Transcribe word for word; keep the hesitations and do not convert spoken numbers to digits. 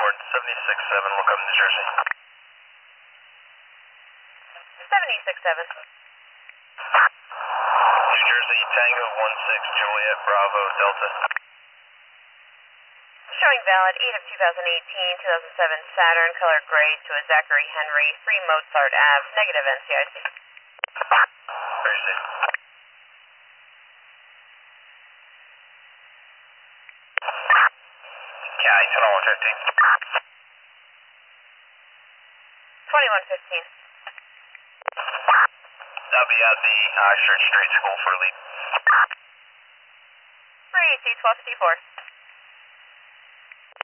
Airborne seventy-six seven, look up New Jersey. seventy-six seven. New Jersey, Tango one six Juliet Bravo Delta. Showing valid eight of two thousand eighteen, two thousand seven Saturn, color gray to a Zachary Henry, three Mozart Ave, negative N C I C. Very safe. Cali, ten one fifteen. twenty-one fifteen. I'll be at the uh, Church Street School for lead. three A T twelve fifty-four.